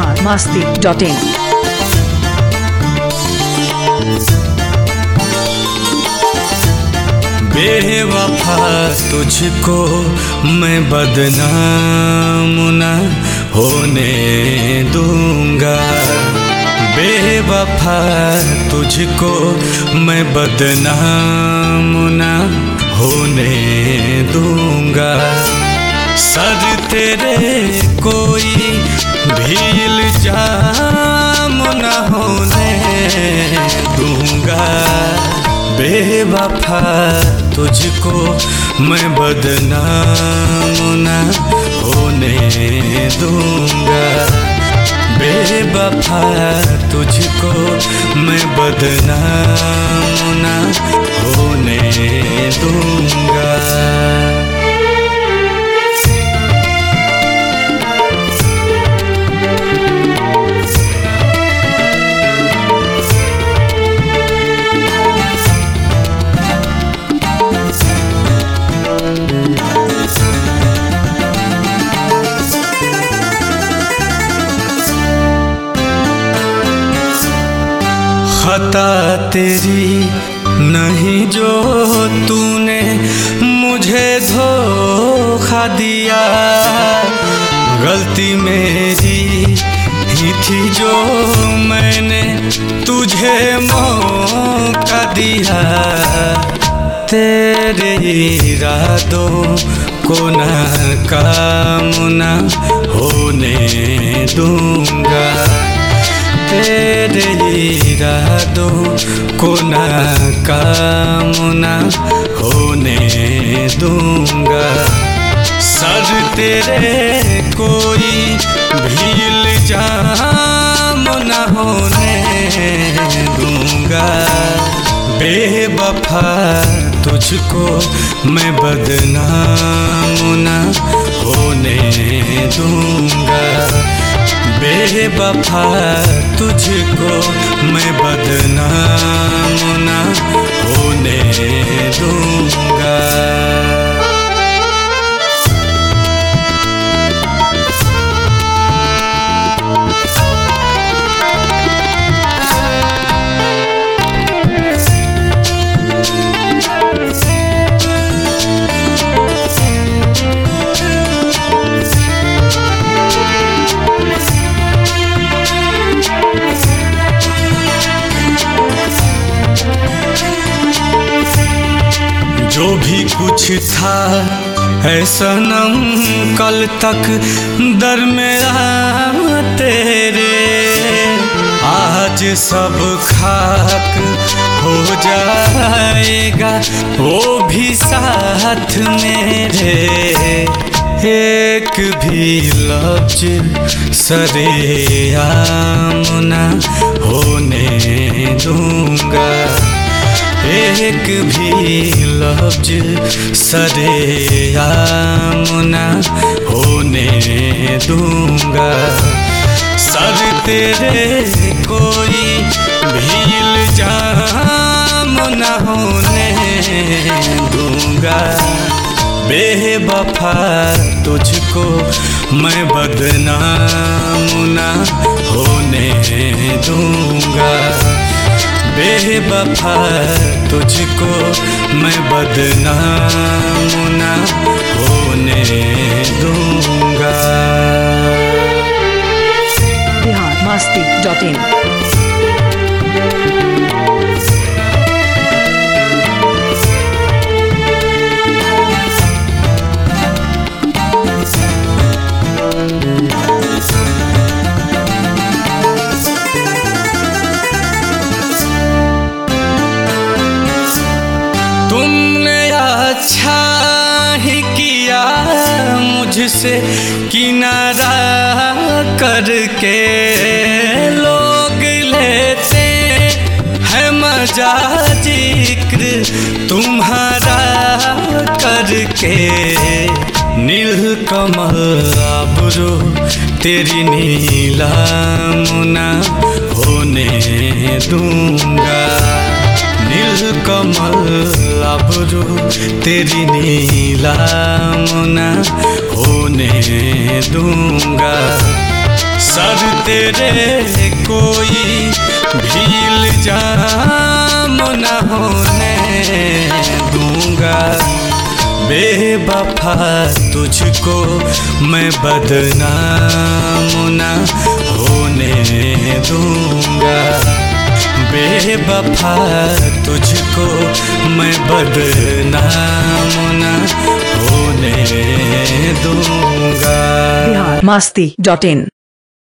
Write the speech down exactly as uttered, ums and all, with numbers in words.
Bihar Masti dot इन। बेवफा तुझको मैं बदनाम न होने दूंगा। बेवफा तुझको मैं बदनाम न होने दूंगा। सर तेरे कोई भी इल्जाम न होने दूंगा। बेवफा तुझको मैं बदनाम न होने दूंगा। बेवफा तुझको मैं बदनाम न होने दूंगा। खता तेरी नहीं जो तूने मुझे धोखा दिया। गलती मेरी ही थी जो मैंने तुझे मौका दिया। तेरे इरादों को नाकाम न होने दूंगा। तेरे इरादों को नाकाम न होने दूंगा। सर तेरे कोई भी इल्जाम न होने दूंगा। बेवफा तुझको मैं बदनाम न होने दूंगा। बेवफा तुझको मैं बदनाम न होने दूंगा। जो भी कुछ था है सनम कल तक दरमियान तेरे। आज सब खाक हो जाएगा वो भी साथ मेरे। एक भी लफ्ज सरेआम न होने दूंगा। एक भी लफ्ज सरेआम न होने दूंगा। सर तेरे कोई भी इल्जाम न होने दूंगा। बेवफा तुझको मैं बदनाम न होने दूंगा। बेवफा तुझको मैं बदनाम न होने दूंगा। Bihar Masti dot in. अच्छा ही किया मुझसे किनारा करके। लोग लेते हैं मजा जिक्र तुम्हारा करके। नीलकमल आबरू तेरी नीलाम न होने दूंगा। नीलकमल आबरू तेरी नीलाम न होने दूंगा। सर तेरे कोई भी इल्जाम न होने दूंगा। बेवफा तुझको मैं बदनाम न होने दूंगा। बेवफा तुझको मैं बदनाम न होने दूंगा। बिहार मस्ती डॉट इन।